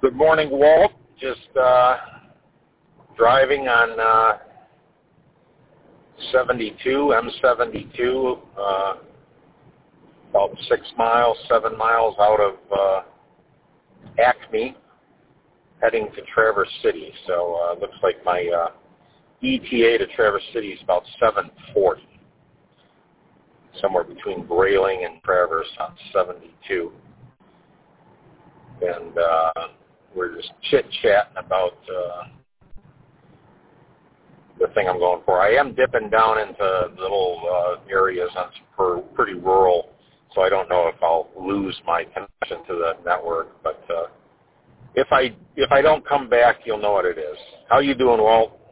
Good morning, Walt. Just driving on 72, about 7 miles out of Acme, heading to Traverse City. So looks like my ETA to Traverse City is about 7:40, somewhere between Grayling and Traverse on 72. And we're just chit-chatting about the thing I'm going for. I am dipping down into little areas for pretty rural, so I don't know if I'll lose my connection to the network. But if I don't come back, you'll know what it is. How you doing, Walt?